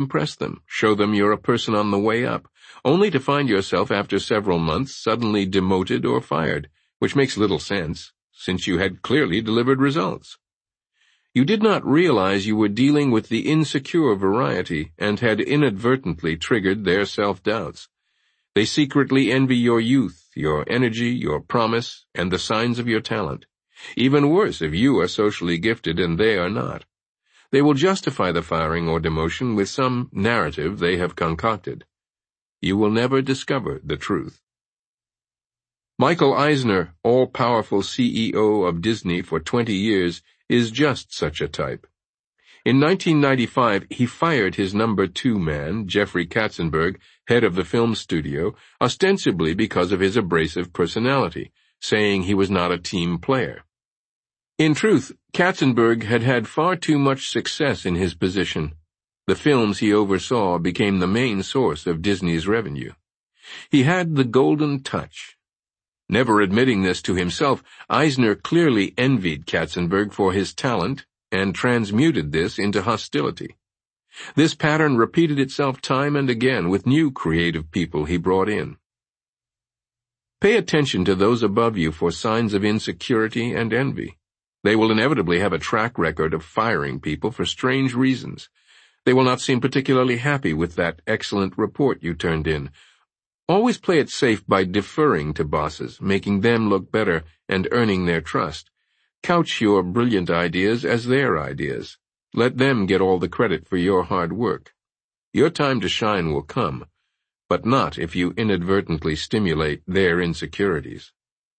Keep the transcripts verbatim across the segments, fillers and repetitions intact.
impress them, show them you're a person on the way up, only to find yourself after several months suddenly demoted or fired, which makes little sense, since you had clearly delivered results. You did not realize you were dealing with the insecure variety and had inadvertently triggered their self-doubts. They secretly envy your youth, your energy, your promise, and the signs of your talent. Even worse if you are socially gifted and they are not. They will justify the firing or demotion with some narrative they have concocted. You will never discover the truth. Michael Eisner, all-powerful C E O of Disney for twenty years, is just such a type. In nineteen ninety-five, he fired his number two man, Jeffrey Katzenberg, head of the film studio, ostensibly because of his abrasive personality, saying he was not a team player. In truth, Katzenberg had had far too much success in his position. The films he oversaw became the main source of Disney's revenue. He had the golden touch. Never admitting this to himself, Eisner clearly envied Katzenberg for his talent and transmuted this into hostility. This pattern repeated itself time and again with new creative people he brought in. Pay attention to those above you for signs of insecurity and envy. They will inevitably have a track record of firing people for strange reasons. They will not seem particularly happy with that excellent report you turned in. Always play it safe by deferring to bosses, making them look better and earning their trust. Couch your brilliant ideas as their ideas. Let them get all the credit for your hard work. Your time to shine will come, but not if you inadvertently stimulate their insecurities.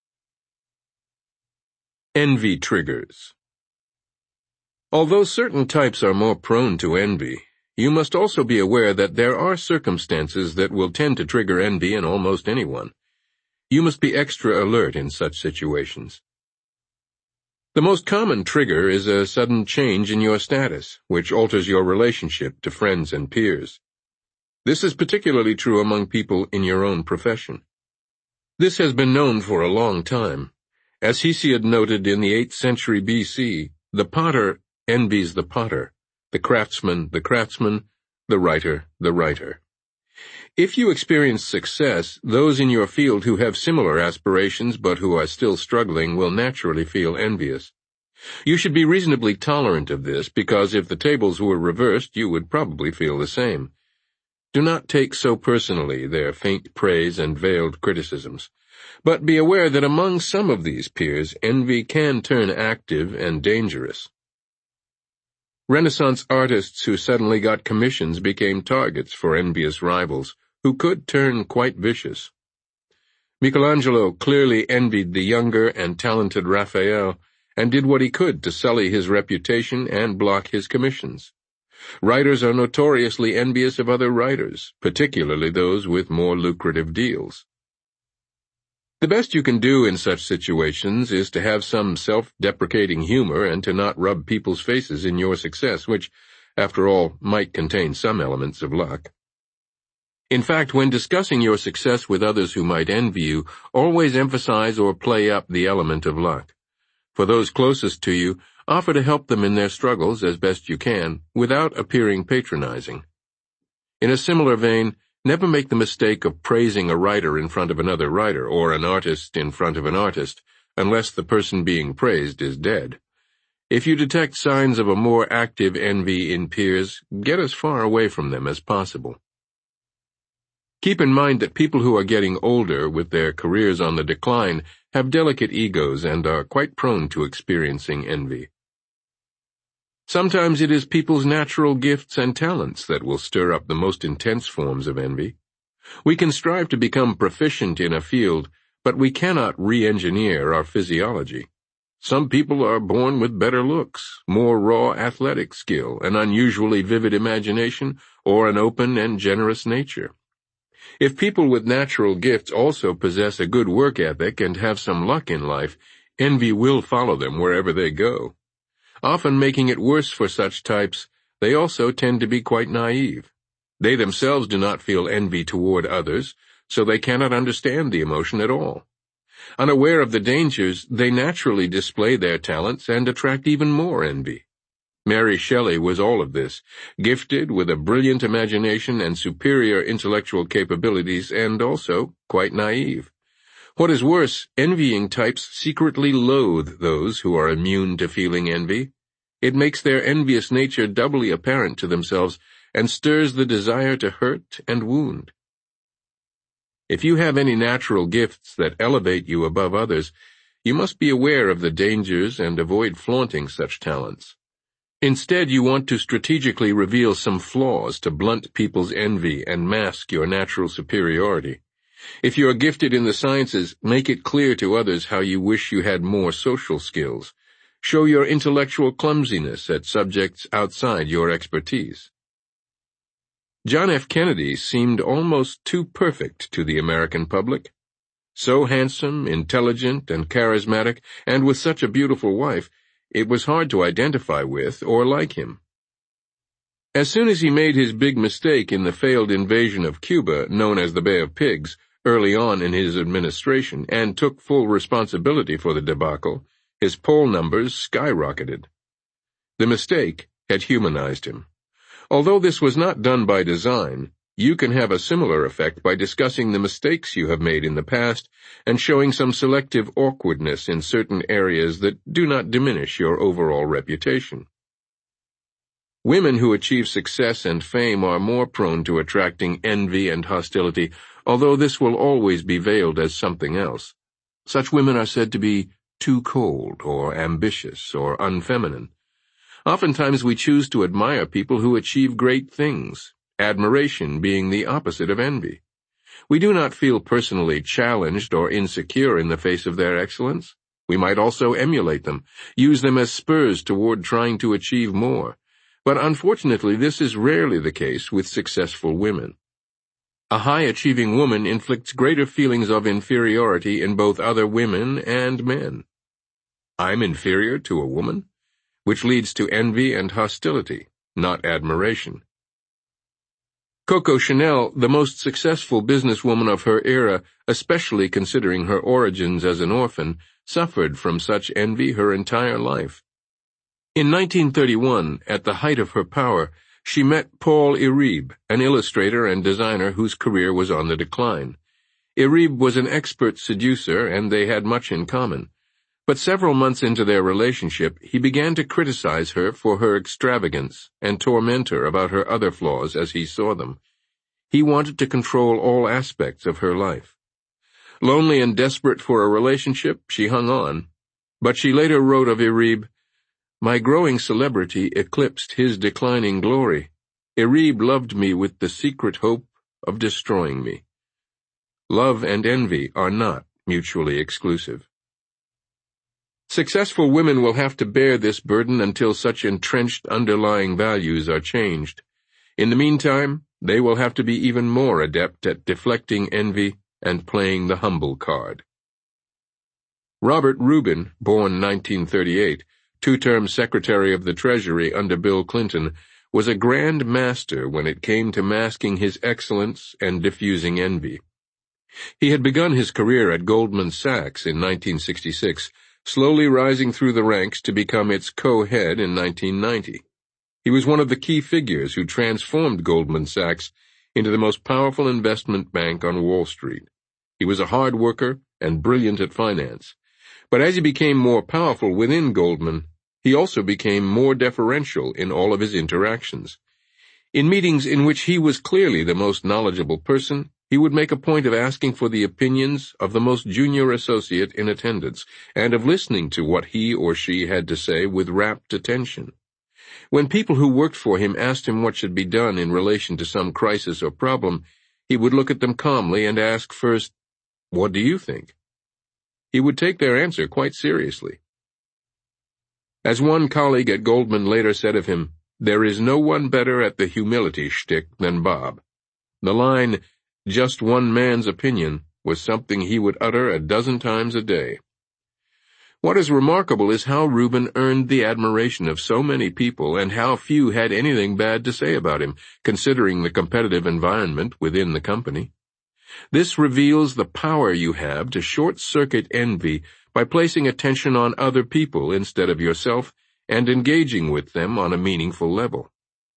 Envy triggers. Although certain types are more prone to envy, you must also be aware that there are circumstances that will tend to trigger envy in almost anyone. You must be extra alert in such situations. The most common trigger is a sudden change in your status, which alters your relationship to friends and peers. This is particularly true among people in your own profession. This has been known for a long time. As Hesiod noted in the eighth century B C, the potter envies the potter, the craftsman the craftsman, the writer the writer. If you experience success, those in your field who have similar aspirations but who are still struggling will naturally feel envious. You should be reasonably tolerant of this, because if the tables were reversed, you would probably feel the same. Do not take so personally their faint praise and veiled criticisms. But be aware that among some of these peers, envy can turn active and dangerous. Renaissance artists who suddenly got commissions became targets for envious rivals, who could turn quite vicious. Michelangelo clearly envied the younger and talented Raphael, and did what he could to sully his reputation and block his commissions. Writers are notoriously envious of other writers, particularly those with more lucrative deals. The best you can do in such situations is to have some self-deprecating humor and to not rub people's faces in your success, which, after all, might contain some elements of luck. In fact, when discussing your success with others who might envy you, always emphasize or play up the element of luck. For those closest to you, offer to help them in their struggles as best you can, without appearing patronizing. In a similar vein, never make the mistake of praising a writer in front of another writer, or an artist in front of an artist, unless the person being praised is dead. If you detect signs of a more active envy in peers, get as far away from them as possible. Keep in mind that people who are getting older, with their careers on the decline, have delicate egos and are quite prone to experiencing envy. Sometimes it is people's natural gifts and talents that will stir up the most intense forms of envy. We can strive to become proficient in a field, but we cannot re-engineer our physiology. Some people are born with better looks, more raw athletic skill, an unusually vivid imagination, or an open and generous nature. If people with natural gifts also possess a good work ethic and have some luck in life, envy will follow them wherever they go. Often making it worse for such types, they also tend to be quite naive. They themselves do not feel envy toward others, so they cannot understand the emotion at all. Unaware of the dangers, they naturally display their talents and attract even more envy. Mary Shelley was all of this, gifted with a brilliant imagination and superior intellectual capabilities, and also quite naive. What is worse, envying types secretly loathe those who are immune to feeling envy. It makes their envious nature doubly apparent to themselves and stirs the desire to hurt and wound. If you have any natural gifts that elevate you above others, you must be aware of the dangers and avoid flaunting such talents. Instead, you want to strategically reveal some flaws to blunt people's envy and mask your natural superiority. If you are gifted in the sciences, make it clear to others how you wish you had more social skills. Show your intellectual clumsiness at subjects outside your expertise. John F. Kennedy seemed almost too perfect to the American public. So handsome, intelligent, and charismatic, and with such a beautiful wife, it was hard to identify with or like him. As soon as he made his big mistake in the failed invasion of Cuba, known as the Bay of Pigs, early on in his administration, and took full responsibility for the debacle, his poll numbers skyrocketed. The mistake had humanized him. Although this was not done by design, you can have a similar effect by discussing the mistakes you have made in the past and showing some selective awkwardness in certain areas that do not diminish your overall reputation. Women who achieve success and fame are more prone to attracting envy and hostility, although this will always be veiled as something else. Such women are said to be too cold or ambitious or unfeminine. Oftentimes we choose to admire people who achieve great things, admiration being the opposite of envy. We do not feel personally challenged or insecure in the face of their excellence. We might also emulate them, use them as spurs toward trying to achieve more. But unfortunately, this is rarely the case with successful women. A high-achieving woman inflicts greater feelings of inferiority in both other women and men. I'm inferior to a woman? Which leads to envy and hostility, not admiration. Coco Chanel, the most successful businesswoman of her era, especially considering her origins as an orphan, suffered from such envy her entire life. In nineteen thirty-one, at the height of her power, she met Paul Iribe, an illustrator and designer whose career was on the decline. Iribe was an expert seducer, and they had much in common. But several months into their relationship, he began to criticize her for her extravagance and torment her about her other flaws as he saw them. He wanted to control all aspects of her life. Lonely and desperate for a relationship, she hung on. But she later wrote of Iribe, "My growing celebrity eclipsed his declining glory. Iribe loved me with the secret hope of destroying me." Love and envy are not mutually exclusive. Successful women will have to bear this burden until such entrenched underlying values are changed. In the meantime, they will have to be even more adept at deflecting envy and playing the humble card. Robert Rubin, born nineteen thirty-eight, two-term Secretary of the Treasury under Bill Clinton, was a grand master when it came to masking his excellence and diffusing envy. He had begun his career at Goldman Sachs in nineteen sixty-six, slowly rising through the ranks to become its co-head in nineteen ninety. He was one of the key figures who transformed Goldman Sachs into the most powerful investment bank on Wall Street. He was a hard worker and brilliant at finance. But as he became more powerful within Goldman, he also became more deferential in all of his interactions. In meetings in which he was clearly the most knowledgeable person, he would make a point of asking for the opinions of the most junior associate in attendance, and of listening to what he or she had to say with rapt attention. When people who worked for him asked him what should be done in relation to some crisis or problem, he would look at them calmly and ask first, "What do you think?" He would take their answer quite seriously. As one colleague at Goldman later said of him, "There is no one better at the humility shtick than Bob." The line, "just one man's opinion," was something he would utter a dozen times a day. What is remarkable is how Rubin earned the admiration of so many people and how few had anything bad to say about him, considering the competitive environment within the company. This reveals the power you have to short-circuit envy by placing attention on other people instead of yourself and engaging with them on a meaningful level.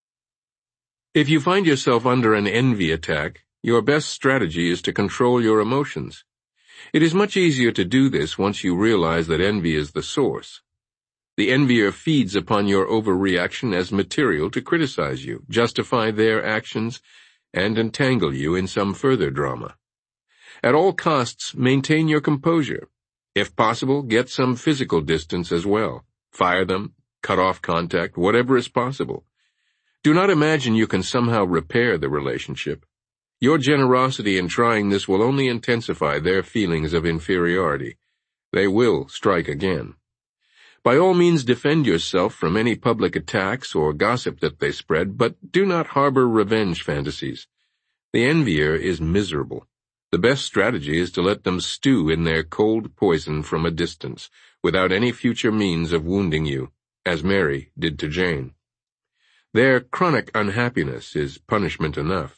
If you find yourself under an envy attack, your best strategy is to control your emotions. It is much easier to do this once you realize that envy is the source. The envier feeds upon your overreaction as material to criticize you, justify their actions, and entangle you in some further drama. At all costs, maintain your composure. If possible, get some physical distance as well. Fire them, cut off contact, whatever is possible. Do not imagine you can somehow repair the relationship. Your generosity in trying this will only intensify their feelings of inferiority. They will strike again. By all means defend yourself from any public attacks or gossip that they spread, but do not harbor revenge fantasies. The envier is miserable. The best strategy is to let them stew in their cold poison from a distance, without any future means of wounding you, as Mary did to Jane. Their chronic unhappiness is punishment enough.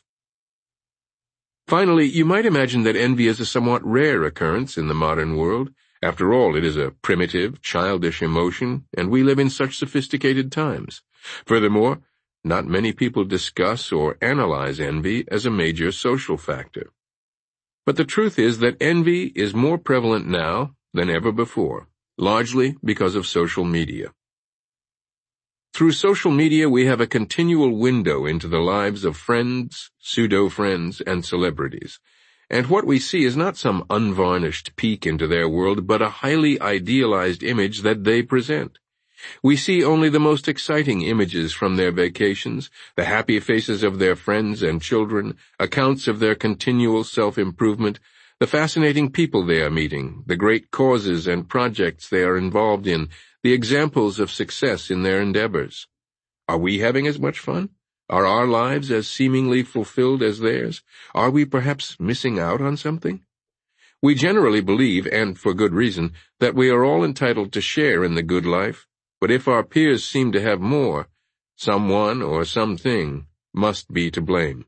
Finally, you might imagine that envy is a somewhat rare occurrence in the modern world. After all, it is a primitive, childish emotion, and we live in such sophisticated times. Furthermore, not many people discuss or analyze envy as a major social factor. But the truth is that envy is more prevalent now than ever before, largely because of social media. Through social media, we have a continual window into the lives of friends, pseudo-friends, and celebrities. And what we see is not some unvarnished peek into their world, but a highly idealized image that they present. We see only the most exciting images from their vacations, the happy faces of their friends and children, accounts of their continual self-improvement, the fascinating people they are meeting, the great causes and projects they are involved in, the examples of success in their endeavors. Are we having as much fun? Are our lives as seemingly fulfilled as theirs? Are we perhaps missing out on something? We generally believe, and for good reason, that we are all entitled to share in the good life, but if our peers seem to have more, someone or something must be to blame.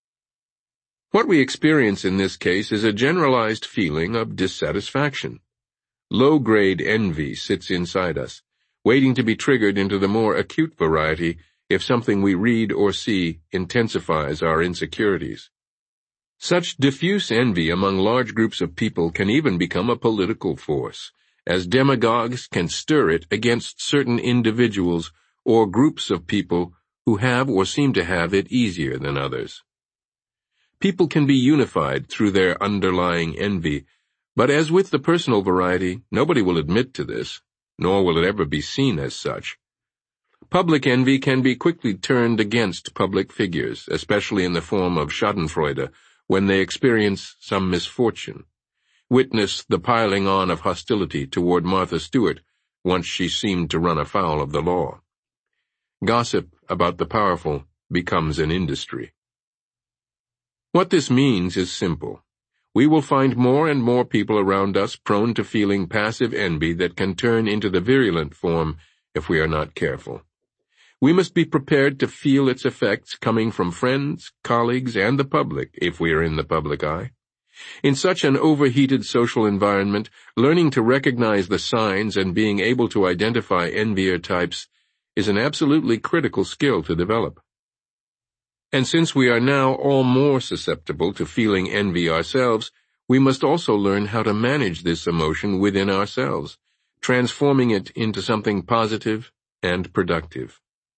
What we experience in this case is a generalized feeling of dissatisfaction. Low-grade envy sits inside us, waiting to be triggered into the more acute variety if something we read or see intensifies our insecurities. Such diffuse envy among large groups of people can even become a political force, as demagogues can stir it against certain individuals or groups of people who have or seem to have it easier than others. People can be unified through their underlying envy, but as with the personal variety, nobody will admit to this, nor will it ever be seen as such. Public envy can be quickly turned against public figures, especially in the form of schadenfreude, when they experience some misfortune. Witness the piling on of hostility toward Martha Stewart once she seemed to run afoul of the law. Gossip about the powerful becomes an industry. What this means is simple. We will find more and more people around us prone to feeling passive envy that can turn into the virulent form if we are not careful. We must be prepared to feel its effects coming from friends, colleagues, and the public if we are in the public eye. In such an overheated social environment, learning to recognize the signs and being able to identify envier types is an absolutely critical skill to develop. And since we are now all more susceptible to feeling envy ourselves, we must also learn how to manage this emotion within ourselves, transforming it into something positive and productive.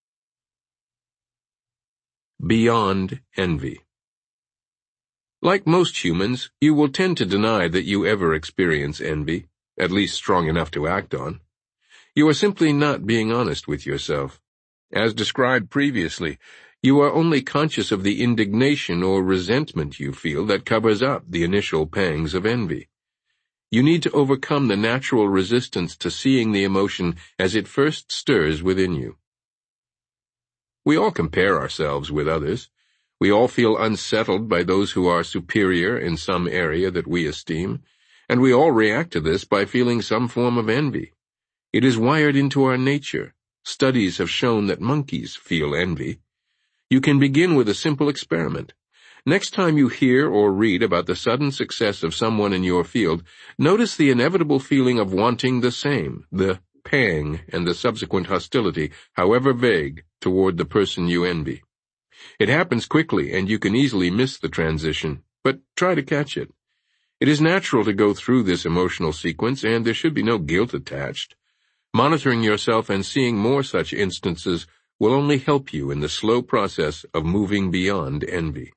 Beyond envy. Like most humans, you will tend to deny that you ever experience envy, at least strong enough to act on. You are simply not being honest with yourself. As described previously, you are only conscious of the indignation or resentment you feel that covers up the initial pangs of envy. You need to overcome the natural resistance to seeing the emotion as it first stirs within you. We all compare ourselves with others. We all feel unsettled by those who are superior in some area that we esteem, and we all react to this by feeling some form of envy. It is wired into our nature. Studies have shown that monkeys feel envy. You can begin with a simple experiment. Next time you hear or read about the sudden success of someone in your field, notice the inevitable feeling of wanting the same, the pang and the subsequent hostility, however vague, toward the person you envy. It happens quickly, and you can easily miss the transition, but try to catch it. It is natural to go through this emotional sequence, and there should be no guilt attached. Monitoring yourself and seeing more such instances will only help you in the slow process of moving beyond envy.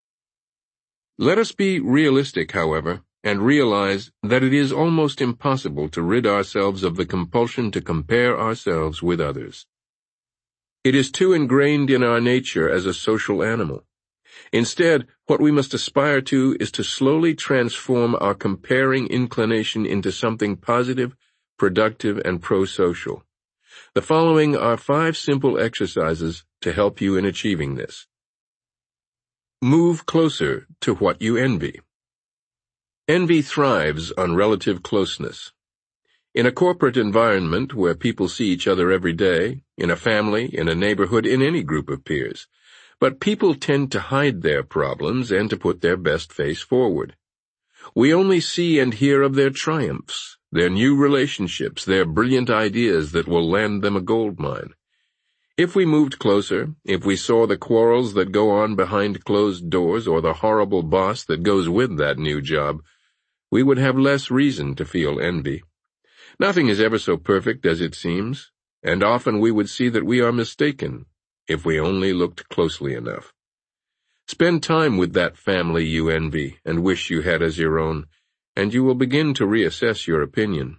Let us be realistic, however, and realize that it is almost impossible to rid ourselves of the compulsion to compare ourselves with others. It is too ingrained in our nature as a social animal. Instead, what we must aspire to is to slowly transform our comparing inclination into something positive, productive, and pro-social. The following are five simple exercises to help you in achieving this. Move closer to what you envy. Envy thrives on relative closeness. In a corporate environment where people see each other every day, in a family, in a neighborhood, in any group of peers, but people tend to hide their problems and to put their best face forward. We only see and hear of their triumphs, their new relationships, their brilliant ideas that will land them a gold mine. If we moved closer, if we saw the quarrels that go on behind closed doors or the horrible boss that goes with that new job, we would have less reason to feel envy. Nothing is ever so perfect as it seems, and often we would see that we are mistaken if we only looked closely enough. Spend time with that family you envy and wish you had as your own, and you will begin to reassess your opinion.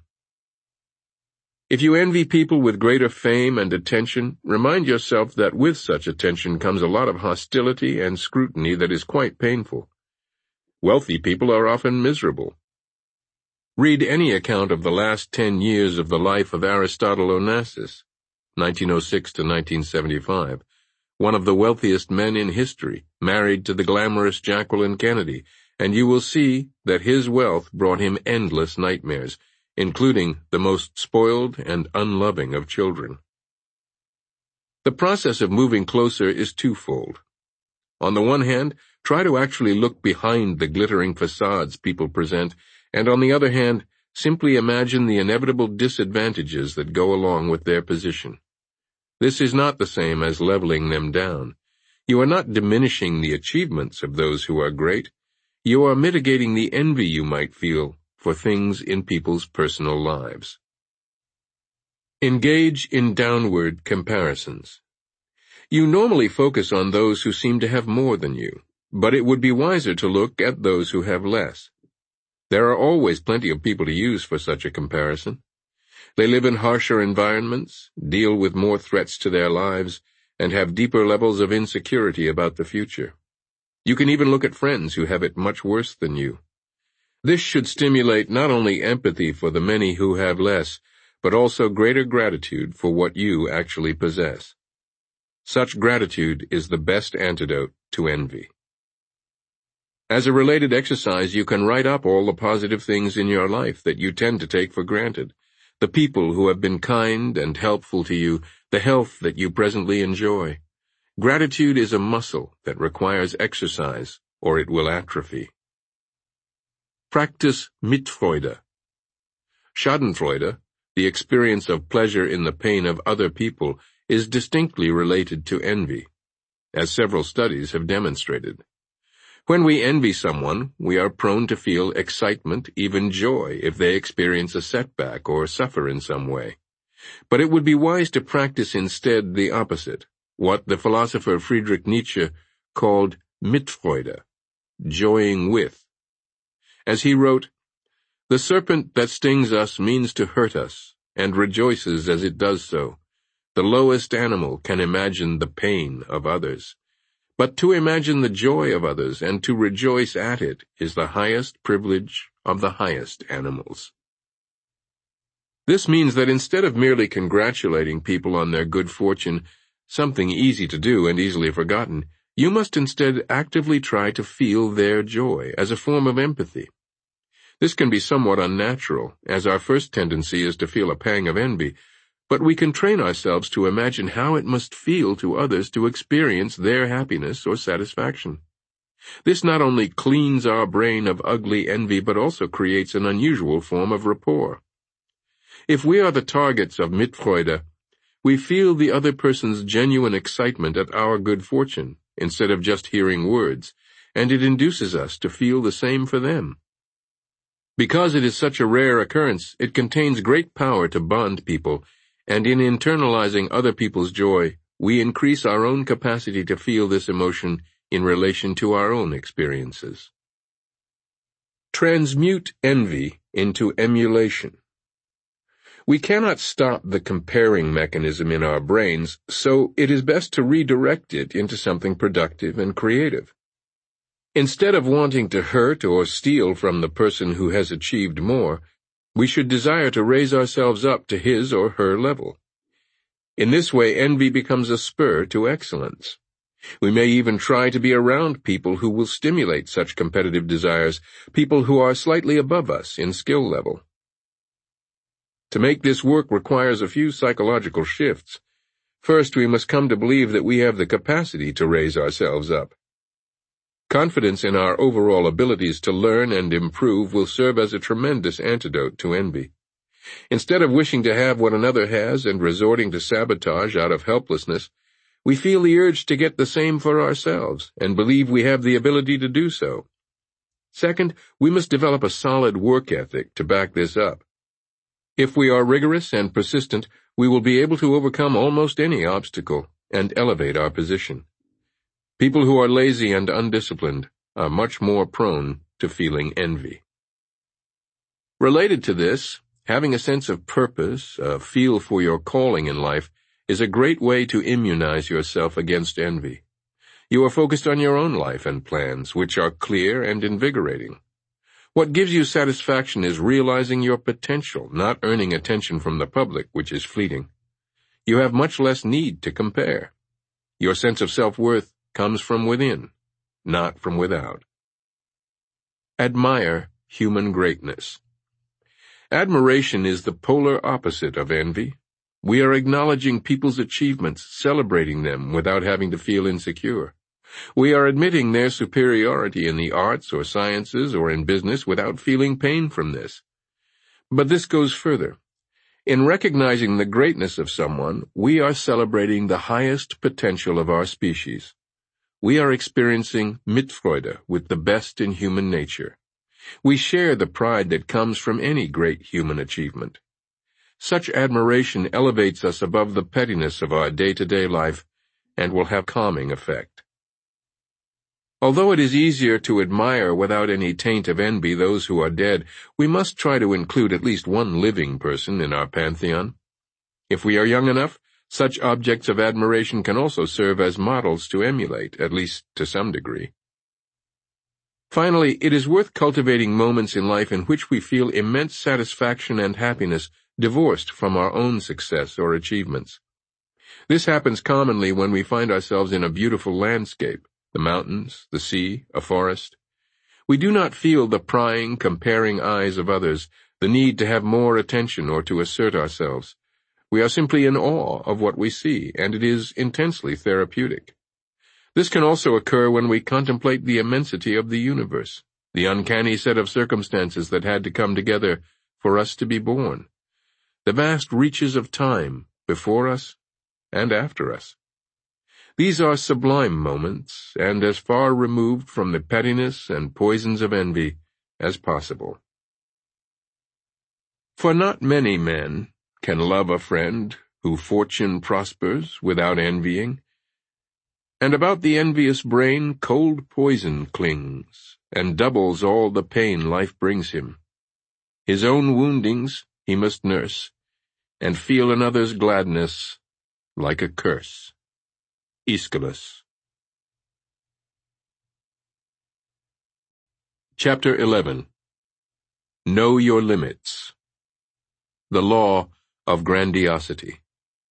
If you envy people with greater fame and attention, remind yourself that with such attention comes a lot of hostility and scrutiny that is quite painful. Wealthy people are often miserable. Read any account of the last ten years of the life of Aristotle Onassis, nineteen oh six to nineteen seventy-five, one of the wealthiest men in history, married to the glamorous Jacqueline Kennedy, and you will see that his wealth brought him endless nightmares, including the most spoiled and unloving of children. The process of moving closer is twofold. On the one hand, try to actually look behind the glittering facades people present, and on the other hand, simply imagine the inevitable disadvantages that go along with their position. This is not the same as leveling them down. You are not diminishing the achievements of those who are great. You are mitigating the envy you might feel for things in people's personal lives. Engage in downward comparisons. You normally focus on those who seem to have more than you, but it would be wiser to look at those who have less. There are always plenty of people to use for such a comparison. They live in harsher environments, deal with more threats to their lives, and have deeper levels of insecurity about the future. You can even look at friends who have it much worse than you. This should stimulate not only empathy for the many who have less, but also greater gratitude for what you actually possess. Such gratitude is the best antidote to envy. As a related exercise, you can write up all the positive things in your life that you tend to take for granted, the people who have been kind and helpful to you, the health that you presently enjoy. Gratitude is a muscle that requires exercise, or it will atrophy. Practice Mitfreude. Schadenfreude, the experience of pleasure in the pain of other people, is distinctly related to envy, as several studies have demonstrated. When we envy someone, we are prone to feel excitement, even joy, if they experience a setback or suffer in some way. But it would be wise to practice instead the opposite, what the philosopher Friedrich Nietzsche called Mitfreude, joying with. As he wrote, "The serpent that stings us means to hurt us, and rejoices as it does so. The lowest animal can imagine the pain of others. But to imagine the joy of others and to rejoice at it is the highest privilege of the highest animals." This means that instead of merely congratulating people on their good fortune, something easy to do and easily forgotten, you must instead actively try to feel their joy as a form of empathy. This can be somewhat unnatural, as our first tendency is to feel a pang of envy, but we can train ourselves to imagine how it must feel to others to experience their happiness or satisfaction. This not only cleans our brain of ugly envy, but also creates an unusual form of rapport. If we are the targets of Mitfreude, we feel the other person's genuine excitement at our good fortune, instead of just hearing words, and it induces us to feel the same for them. Because it is such a rare occurrence, it contains great power to bond people, and in internalizing other people's joy, we increase our own capacity to feel this emotion in relation to our own experiences. Transmute envy into emulation. We cannot stop the comparing mechanism in our brains, so it is best to redirect it into something productive and creative. Instead of wanting to hurt or steal from the person who has achieved more, we should desire to raise ourselves up to his or her level. In this way, envy becomes a spur to excellence. We may even try to be around people who will stimulate such competitive desires, people who are slightly above us in skill level. To make this work requires a few psychological shifts. First, we must come to believe that we have the capacity to raise ourselves up. Confidence in our overall abilities to learn and improve will serve as a tremendous antidote to envy. Instead of wishing to have what another has and resorting to sabotage out of helplessness, we feel the urge to get the same for ourselves and believe we have the ability to do so. Second, we must develop a solid work ethic to back this up. If we are rigorous and persistent, we will be able to overcome almost any obstacle and elevate our position. People who are lazy and undisciplined are much more prone to feeling envy. Related to this, having a sense of purpose, a feel for your calling in life, is a great way to immunize yourself against envy. You are focused on your own life and plans, which are clear and invigorating. What gives you satisfaction is realizing your potential, not earning attention from the public, which is fleeting. You have much less need to compare. Your sense of self-worth comes from within, not from without. Admire human greatness. Admiration is the polar opposite of envy. We are acknowledging people's achievements, celebrating them without having to feel insecure. We are admitting their superiority in the arts or sciences or in business without feeling pain from this. But this goes further. In recognizing the greatness of someone, we are celebrating the highest potential of our species. We are experiencing Mitfreude with the best in human nature. We share the pride that comes from any great human achievement. Such admiration elevates us above the pettiness of our day-to-day life and will have calming effect. Although it is easier to admire without any taint of envy those who are dead, we must try to include at least one living person in our pantheon. If we are young enough, such objects of admiration can also serve as models to emulate, at least to some degree. Finally, it is worth cultivating moments in life in which we feel immense satisfaction and happiness divorced from our own success or achievements. This happens commonly when we find ourselves in a beautiful landscape, the mountains, the sea, a forest. We do not feel the prying, comparing eyes of others, the need to have more attention or to assert ourselves. We are simply in awe of what we see, and it is intensely therapeutic. This can also occur when we contemplate the immensity of the universe, the uncanny set of circumstances that had to come together for us to be born, the vast reaches of time before us and after us. These are sublime moments, and as far removed from the pettiness and poisons of envy as possible. For not many men can love a friend who fortune prospers without envying, and about the envious brain cold poison clings, and doubles all the pain life brings him. His own woundings he must nurse, and feel another's gladness like a curse. Aeschylus. Chapter eleven. Know Your Limits. The Law of Grandiosity.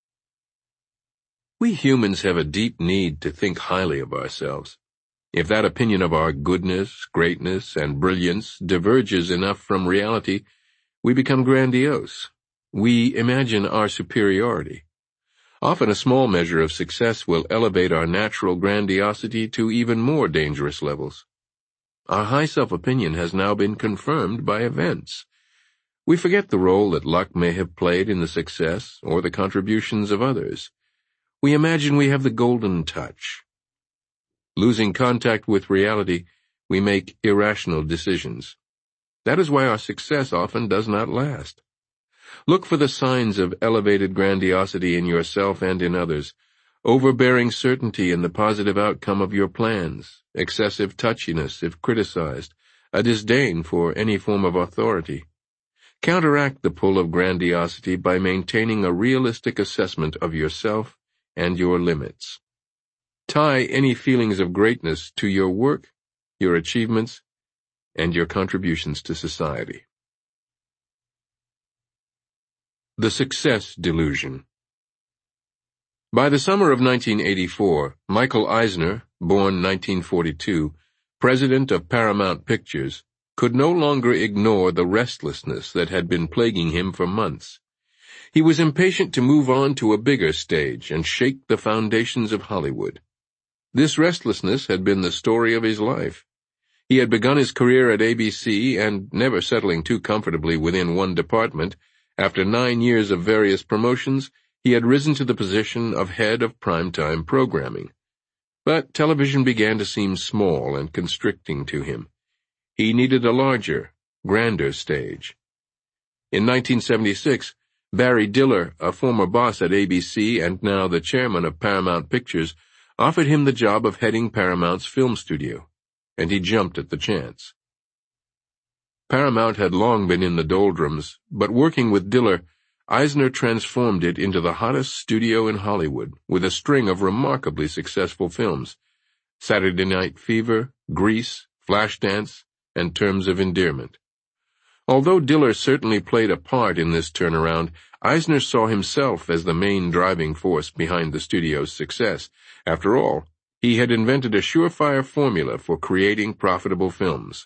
We humans have a deep need to think highly of ourselves. If that opinion of our goodness, greatness, and brilliance diverges enough from reality, we become grandiose. We imagine our superiority. Often a small measure of success will elevate our natural grandiosity to even more dangerous levels. Our high self-opinion has now been confirmed by events. We forget the role that luck may have played in the success or the contributions of others. We imagine we have the golden touch. Losing contact with reality, we make irrational decisions. That is why our success often does not last. Look for the signs of elevated grandiosity in yourself and in others, overbearing certainty in the positive outcome of your plans, excessive touchiness if criticized, a disdain for any form of authority. Counteract the pull of grandiosity by maintaining a realistic assessment of yourself and your limits. Tie any feelings of greatness to your work, your achievements, and your contributions to society. The Success Delusion. By the summer of nineteen eighty-four, Michael Eisner, born nineteen forty-two, president of Paramount Pictures, could no longer ignore the restlessness that had been plaguing him for months. He was impatient to move on to a bigger stage and shake the foundations of Hollywood. This restlessness had been the story of his life. He had begun his career at A B C and, never settling too comfortably within one department, after nine years of various promotions, he had risen to the position of head of primetime programming. But television began to seem small and constricting to him. He needed a larger, grander stage. In nineteen seventy-six, Barry Diller, a former boss at A B C and now the chairman of Paramount Pictures, offered him the job of heading Paramount's film studio, and he jumped at the chance. Paramount had long been in the doldrums, but working with Diller, Eisner transformed it into the hottest studio in Hollywood, with a string of remarkably successful films: Saturday Night Fever, Grease, Flashdance, and Terms of Endearment. Although Diller certainly played a part in this turnaround, Eisner saw himself as the main driving force behind the studio's success. After all, he had invented a surefire formula for creating profitable films.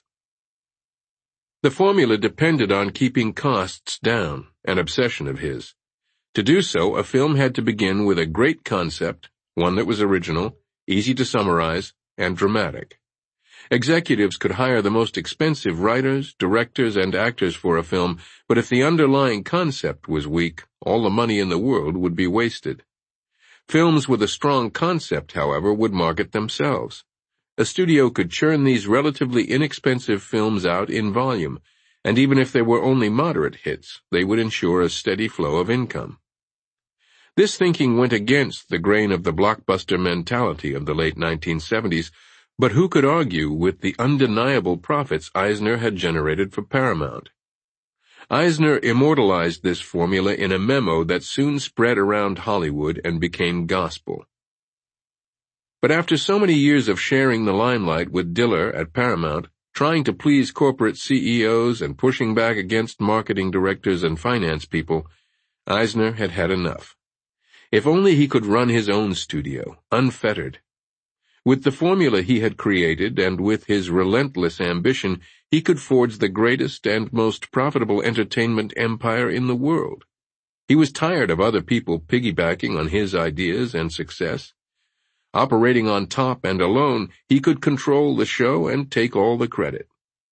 The formula depended on keeping costs down, an obsession of his. To do so, a film had to begin with a great concept, one that was original, easy to summarize, and dramatic. Executives could hire the most expensive writers, directors, and actors for a film, but if the underlying concept was weak, all the money in the world would be wasted. Films with a strong concept, however, would market themselves. A studio could churn these relatively inexpensive films out in volume, and even if they were only moderate hits, they would ensure a steady flow of income. This thinking went against the grain of the blockbuster mentality of the late nineteen seventies, but who could argue with the undeniable profits Eisner had generated for Paramount? Eisner immortalized this formula in a memo that soon spread around Hollywood and became gospel. But after so many years of sharing the limelight with Diller at Paramount, trying to please corporate C E Os and pushing back against marketing directors and finance people, Eisner had had enough. If only he could run his own studio, unfettered. With the formula he had created and with his relentless ambition, he could forge the greatest and most profitable entertainment empire in the world. He was tired of other people piggybacking on his ideas and success. Operating on top and alone, he could control the show and take all the credit.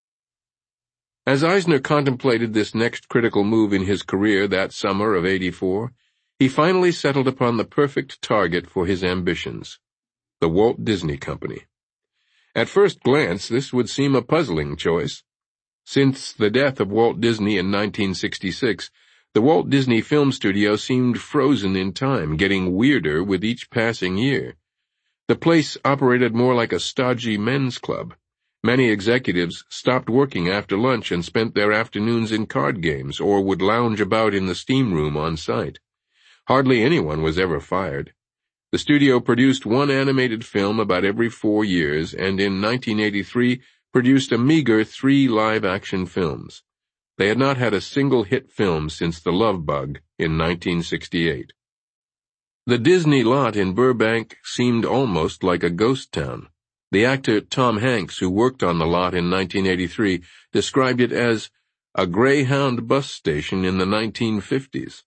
As Eisner contemplated this next critical move in his career that summer of eighty-four, he finally settled upon the perfect target for his ambitions: the Walt Disney Company. At first glance, this would seem a puzzling choice. Since the death of Walt Disney in nineteen sixty-six, the Walt Disney Film Studio seemed frozen in time, getting weirder with each passing year. The place operated more like a stodgy men's club. Many executives stopped working after lunch and spent their afternoons in card games or would lounge about in the steam room on site. Hardly anyone was ever fired. The studio produced one animated film about every four years and in nineteen eighty-three produced a meager three live-action films. They had not had a single hit film since The Love Bug in nineteen sixty-eight. The Disney lot in Burbank seemed almost like a ghost town. The actor Tom Hanks, who worked on the lot in nineteen eighty-three, described it as a Greyhound bus station in the nineteen fifties.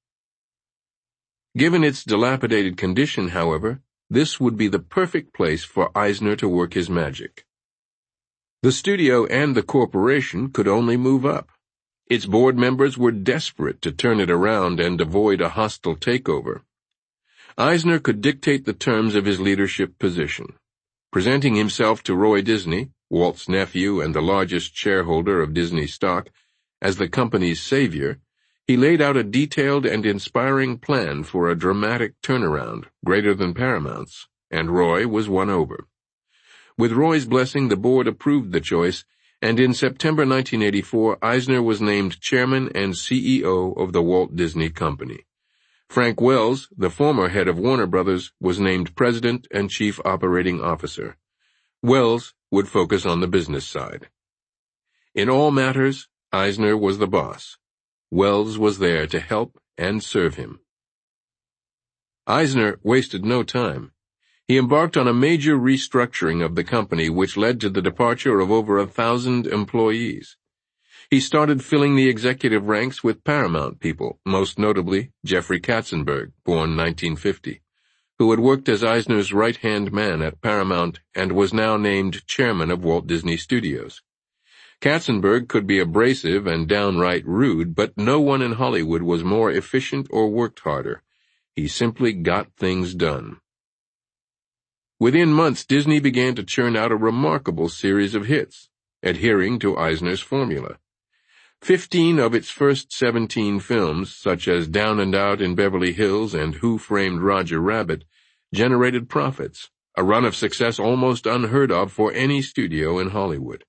Given its dilapidated condition, however, this would be the perfect place for Eisner to work his magic. The studio and the corporation could only move up. Its board members were desperate to turn it around and avoid a hostile takeover. Eisner could dictate the terms of his leadership position. Presenting himself to Roy Disney, Walt's nephew and the largest shareholder of Disney stock, as the company's savior, he laid out a detailed and inspiring plan for a dramatic turnaround, greater than Paramount's, and Roy was won over. With Roy's blessing, the board approved the choice, and in September nineteen eighty-four, Eisner was named chairman and C E O of the Walt Disney Company. Frank Wells, the former head of Warner Brothers, was named president and chief operating officer. Wells would focus on the business side. In all matters, Eisner was the boss. Wells was there to help and serve him. Eisner wasted no time. He embarked on a major restructuring of the company which led to the departure of over a thousand employees. He started filling the executive ranks with Paramount people, most notably Jeffrey Katzenberg, born nineteen fifty, who had worked as Eisner's right-hand man at Paramount and was now named chairman of Walt Disney Studios. Katzenberg could be abrasive and downright rude, but no one in Hollywood was more efficient or worked harder. He simply got things done. Within months, Disney began to churn out a remarkable series of hits, adhering to Eisner's formula. Fifteen of its first seventeen films, such as Down and Out in Beverly Hills and Who Framed Roger Rabbit, generated profits, a run of success almost unheard of for any studio in Hollywood.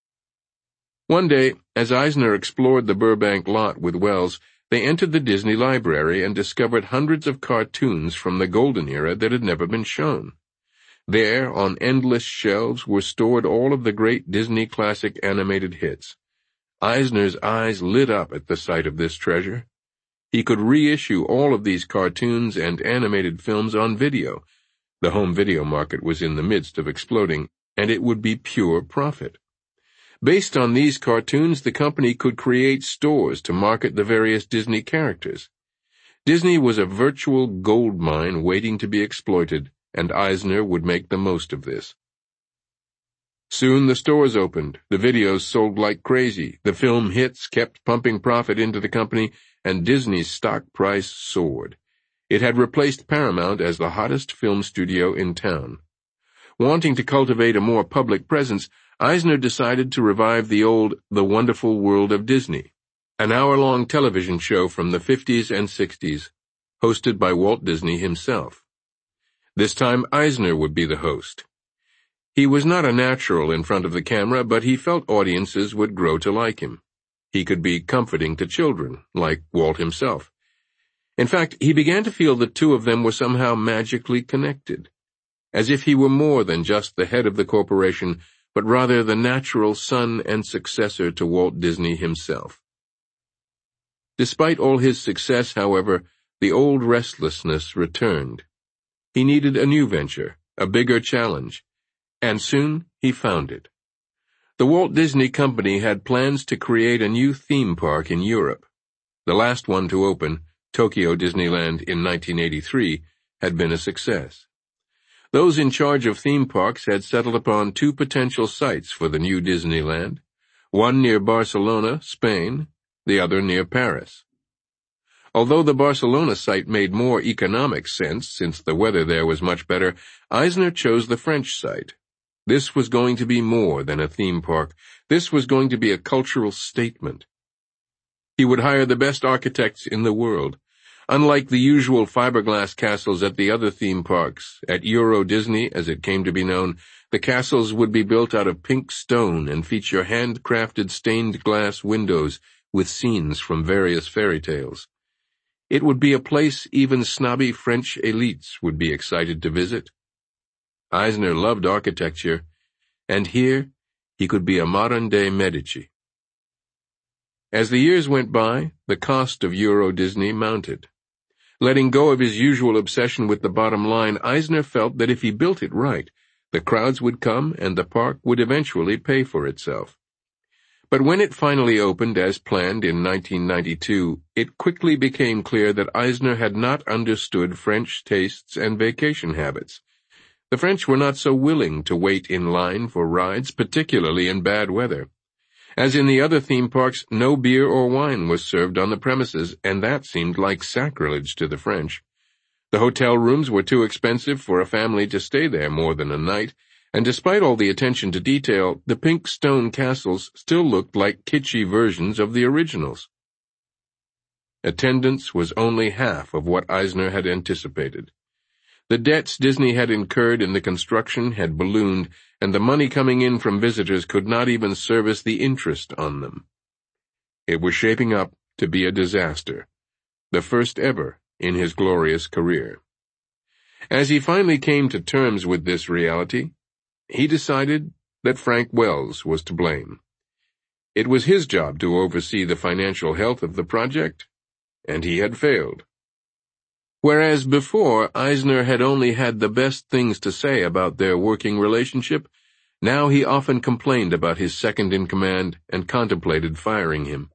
One day, as Eisner explored the Burbank lot with Wells, they entered the Disney library and discovered hundreds of cartoons from the golden era that had never been shown. There, on endless shelves, were stored all of the great Disney classic animated hits. Eisner's eyes lit up at the sight of this treasure. He could reissue all of these cartoons and animated films on video. The home video market was in the midst of exploding, and it would be pure profit. Based on these cartoons, the company could create stores to market the various Disney characters. Disney was a virtual gold mine waiting to be exploited, and Eisner would make the most of this. Soon the stores opened, the videos sold like crazy, the film hits kept pumping profit into the company, and Disney's stock price soared. It had replaced Paramount as the hottest film studio in town. Wanting to cultivate a more public presence, Eisner decided to revive the old The Wonderful World of Disney, an hour-long television show from the fifties and sixties, hosted by Walt Disney himself. This time Eisner would be the host. He was not a natural in front of the camera, but he felt audiences would grow to like him. He could be comforting to children, like Walt himself. In fact, he began to feel the two of them were somehow magically connected, as if he were more than just the head of the corporation, but rather the natural son and successor to Walt Disney himself. Despite all his success, however, the old restlessness returned. He needed a new venture, a bigger challenge, and soon he found it. The Walt Disney Company had plans to create a new theme park in Europe. The last one to open, Tokyo Disneyland in nineteen eighty-three, had been a success. Those in charge of theme parks had settled upon two potential sites for the new Disneyland, one near Barcelona, Spain, the other near Paris. Although the Barcelona site made more economic sense since the weather there was much better, Eisner chose the French site. This was going to be more than a theme park. This was going to be a cultural statement. He would hire the best architects in the world. Unlike the usual fiberglass castles at the other theme parks, at Euro Disney, as it came to be known, the castles would be built out of pink stone and feature handcrafted stained glass windows with scenes from various fairy tales. It would be a place even snobby French elites would be excited to visit. Eisner loved architecture, and here he could be a modern-day Medici. As the years went by, the cost of Euro Disney mounted. Letting go of his usual obsession with the bottom line, Eisner felt that if he built it right, the crowds would come and the park would eventually pay for itself. But when it finally opened as planned in nineteen ninety-two, it quickly became clear that Eisner had not understood French tastes and vacation habits. The French were not so willing to wait in line for rides, particularly in bad weather. As in the other theme parks, no beer or wine was served on the premises, and that seemed like sacrilege to the French. The hotel rooms were too expensive for a family to stay there more than a night, and despite all the attention to detail, the pink stone castles still looked like kitschy versions of the originals. Attendance was only half of what Eisner had anticipated. The debts Disney had incurred in the construction had ballooned, and the money coming in from visitors could not even service the interest on them. It was shaping up to be a disaster, the first ever in his glorious career. As he finally came to terms with this reality, he decided that Frank Wells was to blame. It was his job to oversee the financial health of the project, and he had failed. Whereas before Eisner had only had the best things to say about their working relationship, now he often complained about his second-in-command and contemplated firing him.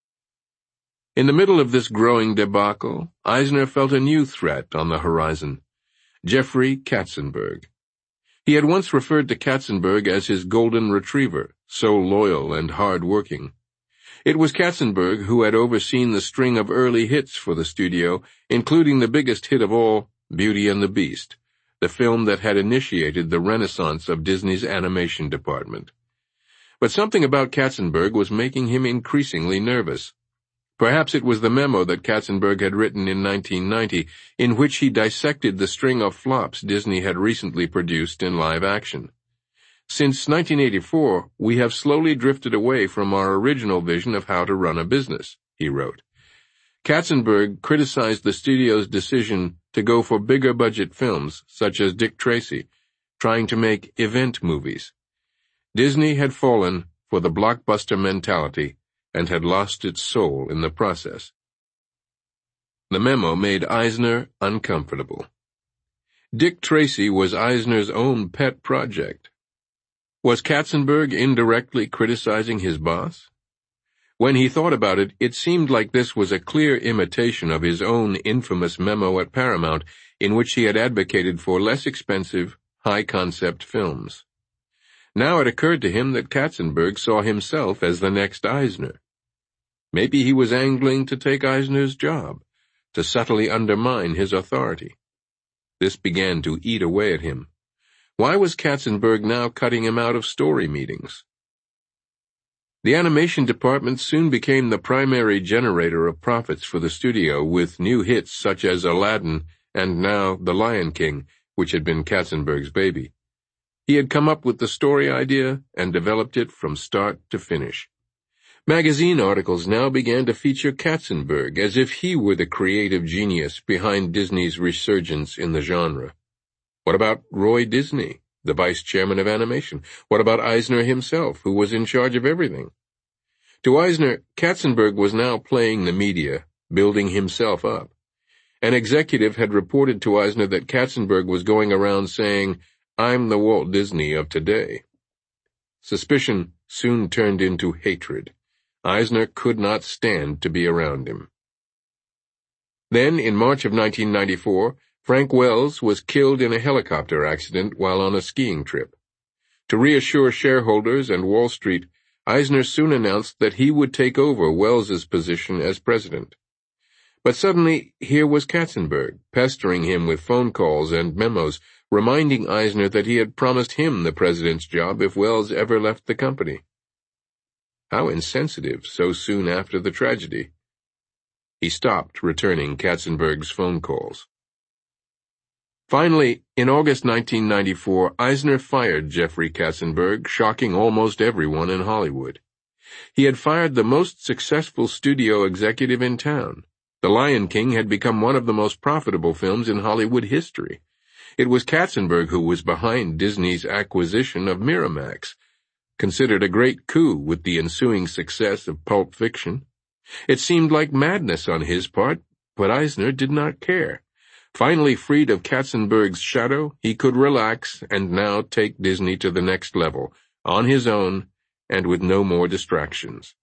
In the middle of this growing debacle, Eisner felt a new threat on the horizon: Jeffrey Katzenberg. He had once referred to Katzenberg as his golden retriever, so loyal and hard-working. It was Katzenberg who had overseen the string of early hits for the studio, including the biggest hit of all, Beauty and the Beast, the film that had initiated the renaissance of Disney's animation department. But something about Katzenberg was making him increasingly nervous. Perhaps it was the memo that Katzenberg had written in nineteen ninety, in which he dissected the string of flops Disney had recently produced in live action. Since nineteen eighty-four, we have slowly drifted away from our original vision of how to run a business, he wrote. Katzenberg criticized the studio's decision to go for bigger budget films, such as Dick Tracy, trying to make event movies. Disney had fallen for the blockbuster mentality and had lost its soul in the process. The memo made Eisner uncomfortable. Dick Tracy was Eisner's own pet project. Was Katzenberg indirectly criticizing his boss? When he thought about it, it seemed like this was a clear imitation of his own infamous memo at Paramount, in which he had advocated for less expensive, high-concept films. Now it occurred to him that Katzenberg saw himself as the next Eisner. Maybe he was angling to take Eisner's job, to subtly undermine his authority. This began to eat away at him. Why was Katzenberg now cutting him out of story meetings? The animation department soon became the primary generator of profits for the studio, with new hits such as Aladdin and now The Lion King, which had been Katzenberg's baby. He had come up with the story idea and developed it from start to finish. Magazine articles now began to feature Katzenberg as if he were the creative genius behind Disney's resurgence in the genre. What about Roy Disney, the vice chairman of animation? What about Eisner himself, who was in charge of everything? To Eisner, Katzenberg was now playing the media, building himself up. An executive had reported to Eisner that Katzenberg was going around saying, "I'm the Walt Disney of today." Suspicion soon turned into hatred. Eisner could not stand to be around him. Then, in March of nineteen ninety-four, Frank Wells was killed in a helicopter accident while on a skiing trip. To reassure shareholders and Wall Street, Eisner soon announced that he would take over Wells's position as president. But suddenly, here was Katzenberg, pestering him with phone calls and memos, reminding Eisner that he had promised him the president's job if Wells ever left the company. How insensitive so soon after the tragedy. He stopped returning Katzenberg's phone calls. Finally, in August nineteen ninety-four, Eisner fired Jeffrey Katzenberg, shocking almost everyone in Hollywood. He had fired the most successful studio executive in town. The Lion King had become one of the most profitable films in Hollywood history. It was Katzenberg who was behind Disney's acquisition of Miramax, considered a great coup with the ensuing success of Pulp Fiction. It seemed like madness on his part, but Eisner did not care. Finally freed of Katzenberg's shadow, he could relax and now take Disney to the next level, on his own and with no more distractions.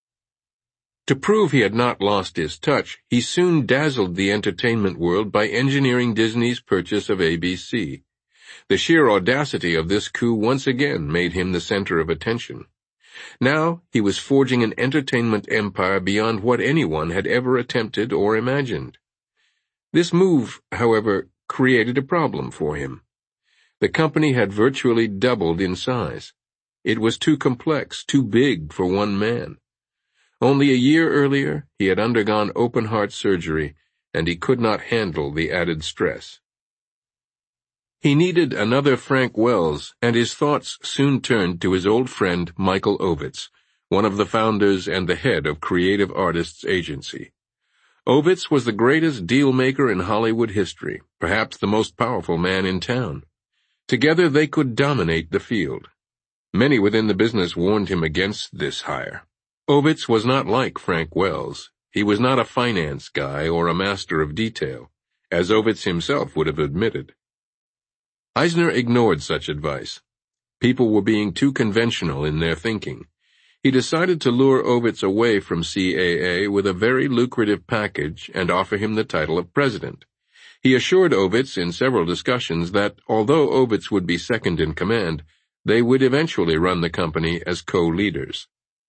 To prove he had not lost his touch, he soon dazzled the entertainment world by engineering Disney's purchase of A B C. The sheer audacity of this coup once again made him the center of attention. Now he was forging an entertainment empire beyond what anyone had ever attempted or imagined. This move, however, created a problem for him. The company had virtually doubled in size. It was too complex, too big for one man. Only a year earlier, he had undergone open-heart surgery, and he could not handle the added stress. He needed another Frank Wells, and his thoughts soon turned to his old friend Michael Ovitz, one of the founders and the head of Creative Artists Agency. Ovitz was the greatest deal-maker in Hollywood history, perhaps the most powerful man in town. Together they could dominate the field. Many within the business warned him against this hire. Ovitz was not like Frank Wells. He was not a finance guy or a master of detail, as Ovitz himself would have admitted. Eisner ignored such advice. People were being too conventional in their thinking. He decided to lure Ovitz away from C A A with a very lucrative package and offer him the title of president. He assured Ovitz in several discussions that, although Ovitz would be second in command, they would eventually run the company as co-leaders.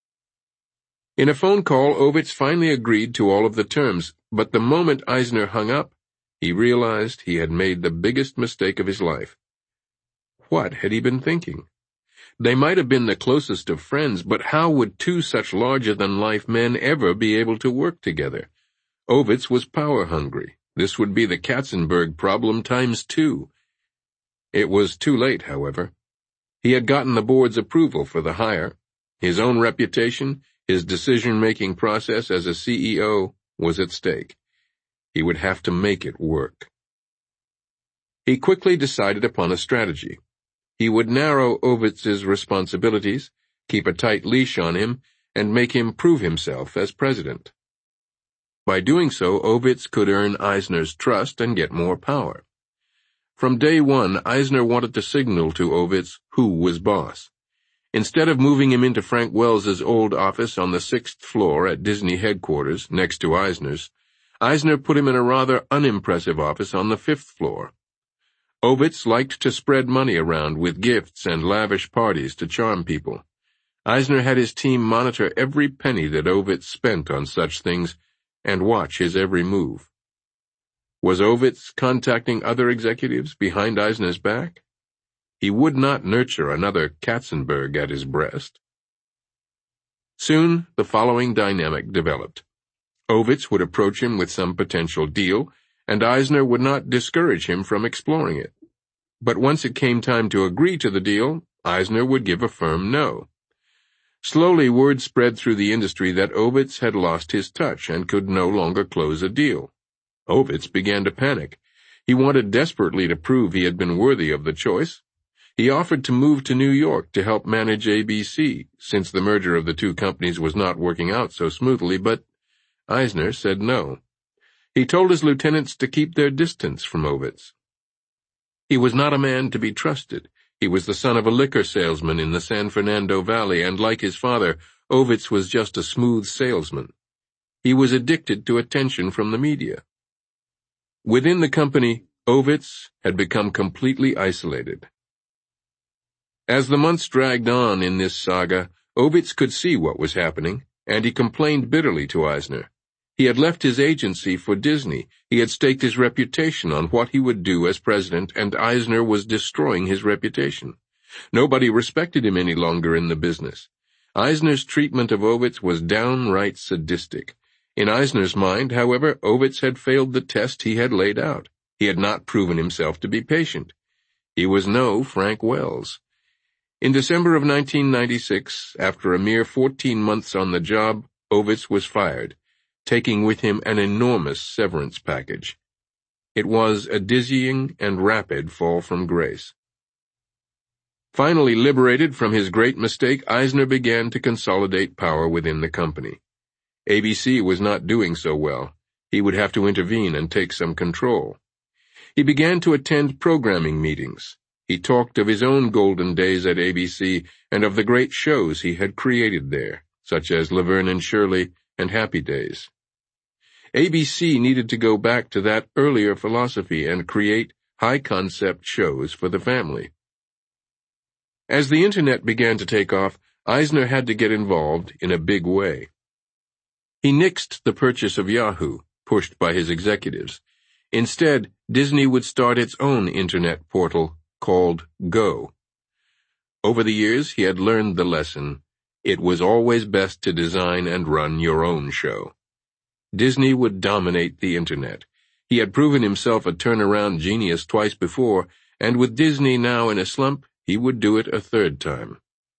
In a phone call, Ovitz finally agreed to all of the terms, but the moment Eisner hung up, he realized he had made the biggest mistake of his life. What had he been thinking? They might have been the closest of friends, but how would two such larger-than-life men ever be able to work together? Ovitz was power-hungry. This would be the Katzenberg problem times two. It was too late, however. He had gotten the board's approval for the hire. His own reputation, his decision-making process as a C E O, was at stake. He would have to make it work. He quickly decided upon a strategy. He would narrow Ovitz's responsibilities, keep a tight leash on him, and make him prove himself as president. By doing so, Ovitz could earn Eisner's trust and get more power. From day one, Eisner wanted to signal to Ovitz who was boss. Instead of moving him into Frank Wells's old office on the sixth floor at Disney headquarters, next to Eisner's, Eisner put him in a rather unimpressive office on the fifth floor. Ovitz liked to spread money around with gifts and lavish parties to charm people. Eisner had his team monitor every penny that Ovitz spent on such things and watch his every move. Was Ovitz contacting other executives behind Eisner's back? He would not nurture another Katzenberg at his breast. Soon, the following dynamic developed. Ovitz would approach him with some potential deal, and Eisner would not discourage him from exploring it. But once it came time to agree to the deal, Eisner would give a firm no. Slowly, word spread through the industry that Ovitz had lost his touch and could no longer close a deal. Ovitz began to panic. He wanted desperately to prove he had been worthy of the choice. He offered to move to New York to help manage A B C, since the merger of the two companies was not working out so smoothly, but Eisner said no. He told his lieutenants to keep their distance from Ovitz. He was not a man to be trusted. He was the son of a liquor salesman in the San Fernando Valley, and like his father, Ovitz was just a smooth salesman. He was addicted to attention from the media. Within the company, Ovitz had become completely isolated. As the months dragged on in this saga, Ovitz could see what was happening, and he complained bitterly to Eisner. He had left his agency for Disney. He had staked his reputation on what he would do as president, and Eisner was destroying his reputation. Nobody respected him any longer in the business. Eisner's treatment of Ovitz was downright sadistic. In Eisner's mind, however, Ovitz had failed the test he had laid out. He had not proven himself to be patient. He was no Frank Wells. In December of nineteen ninety-six, after a mere fourteen months on the job, Ovitz was fired, taking with him an enormous severance package. It was a dizzying and rapid fall from grace. Finally liberated from his great mistake, Eisner began to consolidate power within the company. A B C was not doing so well. He would have to intervene and take some control. He began to attend programming meetings. He talked of his own golden days at A B C and of the great shows he had created there, such as Laverne and Shirley and Happy Days. A B C needed to go back to that earlier philosophy and create high-concept shows for the family. As the Internet began to take off, Eisner had to get involved in a big way. He nixed the purchase of Yahoo, pushed by his executives. Instead, Disney would start its own internet portal called Go. Over the years, he had learned the lesson. It was always best to design and run your own show. Disney would dominate the internet. He had proven himself a turnaround genius twice before, and with Disney now in a slump, he would do it a third time.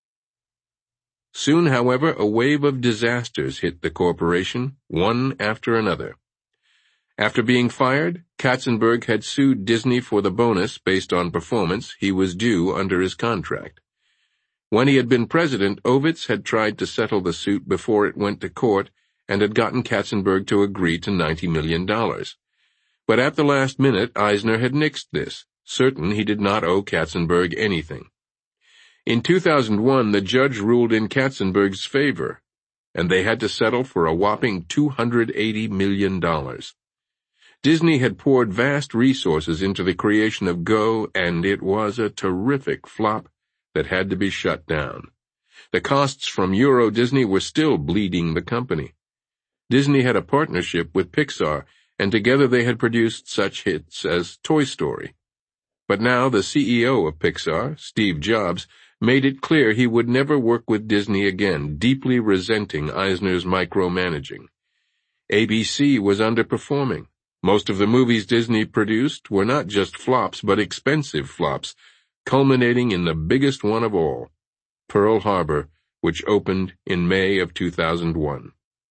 Soon, however, a wave of disasters hit the corporation, one after another. After being fired, Katzenberg had sued Disney for the bonus based on performance he was due under his contract. When he had been president, Ovitz had tried to settle the suit before it went to court and had gotten Katzenberg to agree to ninety million dollars. But at the last minute, Eisner had nixed this, certain he did not owe Katzenberg anything. In two thousand one, the judge ruled in Katzenberg's favor, and they had to settle for a whopping two hundred eighty million dollars. Disney had poured vast resources into the creation of Go, and it was a terrific flop that had to be shut down. The costs from Euro Disney were still bleeding the company. Disney had a partnership with Pixar, and together they had produced such hits as Toy Story. But now the C E O of Pixar, Steve Jobs, made it clear he would never work with Disney again, deeply resenting Eisner's micromanaging. A B C was underperforming. Most of the movies Disney produced were not just flops, but expensive flops, culminating in the biggest one of all, Pearl Harbor, which opened in May of two thousand one.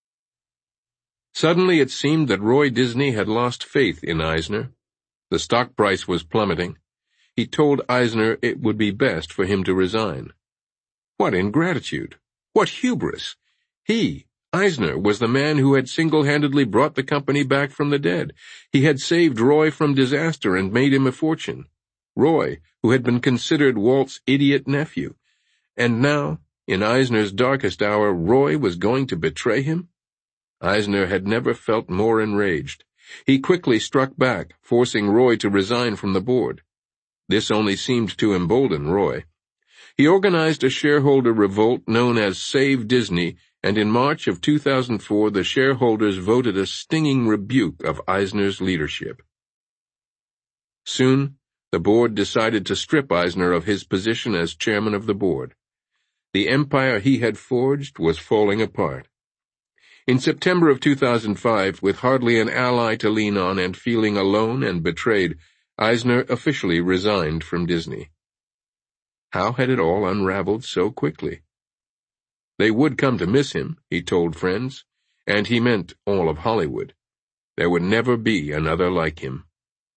Suddenly it seemed that Roy Disney had lost faith in Eisner. The stock price was plummeting. He told Eisner it would be best for him to resign. What ingratitude! What hubris! He, Eisner, was the man who had single-handedly brought the company back from the dead. He had saved Roy from disaster and made him a fortune. Roy, who had been considered Walt's idiot nephew. And now, in Eisner's darkest hour, Roy was going to betray him? Eisner had never felt more enraged. He quickly struck back, forcing Roy to resign from the board. This only seemed to embolden Roy. He organized a shareholder revolt known as Save Disney, and in March of two thousand four the shareholders voted a stinging rebuke of Eisner's leadership. Soon, the board decided to strip Eisner of his position as chairman of the board. The empire he had forged was falling apart. In September of two thousand five, with hardly an ally to lean on and feeling alone and betrayed, Eisner officially resigned from Disney. How had it all unraveled so quickly? They would come to miss him, he told friends, and he meant all of Hollywood. There would never be another like him.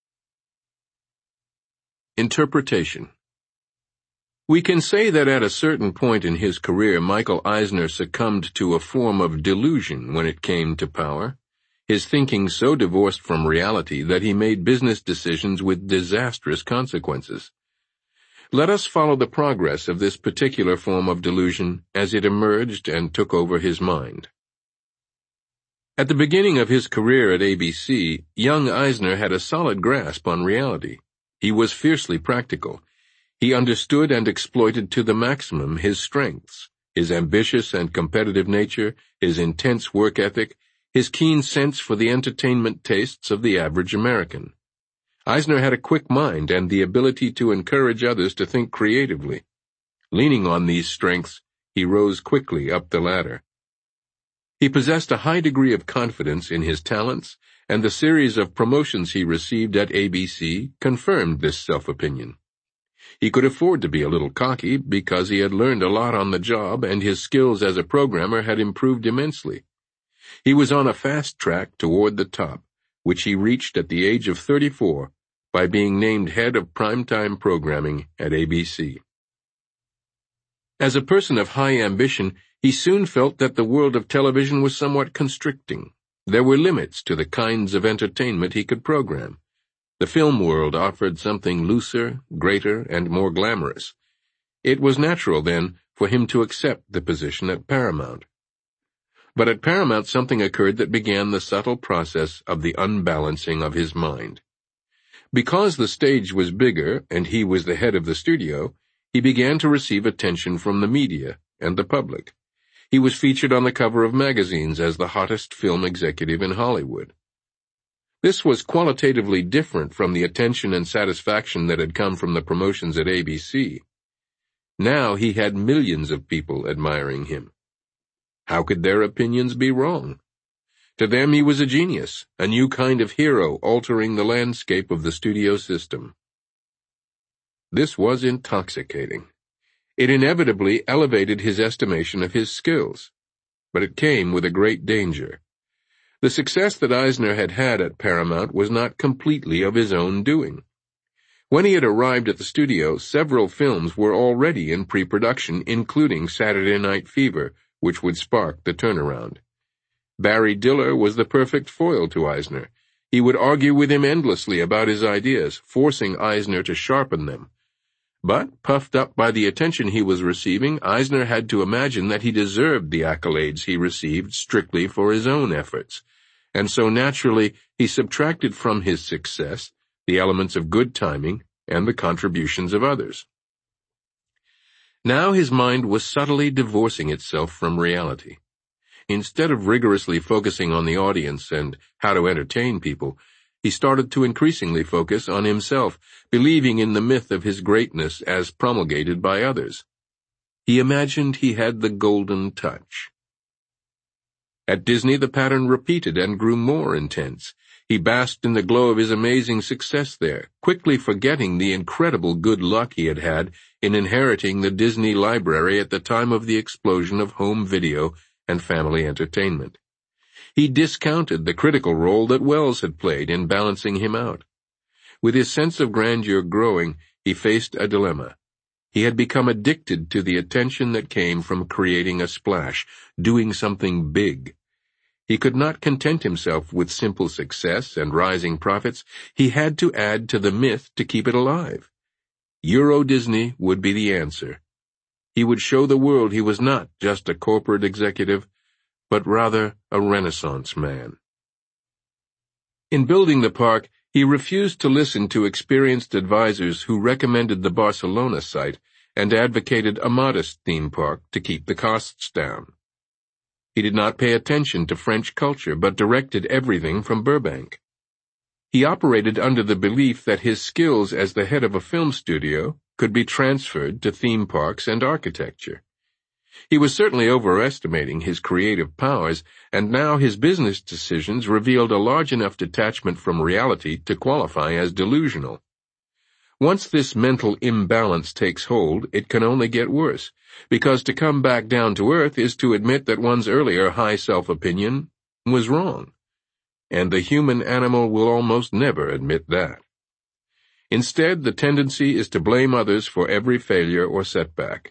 Interpretation. We can say that at a certain point in his career, Michael Eisner succumbed to a form of delusion when it came to power, his thinking so divorced from reality that he made business decisions with disastrous consequences. Let us follow the progress of this particular form of delusion as it emerged and took over his mind. At the beginning of his career at A B C, young Eisner had a solid grasp on reality. He was fiercely practical. He understood and exploited to the maximum his strengths, his ambitious and competitive nature, his intense work ethic, his keen sense for the entertainment tastes of the average American. Eisner had a quick mind and the ability to encourage others to think creatively. Leaning on these strengths, he rose quickly up the ladder. He possessed a high degree of confidence in his talents, and the series of promotions he received at A B C confirmed this self-opinion. He could afford to be a little cocky because he had learned a lot on the job and his skills as a programmer had improved immensely. He was on a fast track toward the top, which he reached at the age of thirty-four by being named head of primetime programming at A B C. As a person of high ambition, he soon felt that the world of television was somewhat constricting. There were limits to the kinds of entertainment he could program. The film world offered something looser, greater, and more glamorous. It was natural, then, for him to accept the position at Paramount. But at Paramount something occurred that began the subtle process of the unbalancing of his mind. Because the stage was bigger and he was the head of the studio, he began to receive attention from the media, and the public. He was featured on the cover of magazines as the hottest film executive in Hollywood. This was qualitatively different from the attention and satisfaction that had come from the promotions at A B C. Now he had millions of people admiring him. How could their opinions be wrong? To them he was a genius, a new kind of hero altering the landscape of the studio system. This was intoxicating. It inevitably elevated his estimation of his skills, but it came with a great danger. The success that Eisner had had at Paramount was not completely of his own doing. When he had arrived at the studio, several films were already in pre-production, including Saturday Night Fever, which would spark the turnaround. Barry Diller was the perfect foil to Eisner. He would argue with him endlessly about his ideas, forcing Eisner to sharpen them. But, puffed up by the attention he was receiving, Eisner had to imagine that he deserved the accolades he received strictly for his own efforts, and so naturally he subtracted from his success the elements of good timing and the contributions of others. Now his mind was subtly divorcing itself from reality. Instead of rigorously focusing on the audience and how to entertain people, he started to increasingly focus on himself, believing in the myth of his greatness as promulgated by others. He imagined he had the golden touch. At Disney, the pattern repeated and grew more intense. He basked in the glow of his amazing success there, quickly forgetting the incredible good luck he had had in inheriting the Disney library at the time of the explosion of home video and family entertainment. He discounted the critical role that Wells had played in balancing him out. With his sense of grandeur growing, he faced a dilemma. He had become addicted to the attention that came from creating a splash, doing something big. He could not content himself with simple success and rising profits. He had to add to the myth to keep it alive. Euro Disney would be the answer. He would show the world he was not just a corporate executive, but rather a Renaissance man. In building the park, he refused to listen to experienced advisors who recommended the Barcelona site and advocated a modest theme park to keep the costs down. He did not pay attention to French culture, but directed everything from Burbank. He operated under the belief that his skills as the head of a film studio could be transferred to theme parks and architecture. He was certainly overestimating his creative powers, and now his business decisions revealed a large enough detachment from reality to qualify as delusional. Once this mental imbalance takes hold, it can only get worse, because to come back down to earth is to admit that one's earlier high self-opinion was wrong, and the human animal will almost never admit that. Instead, the tendency is to blame others for every failure or setback.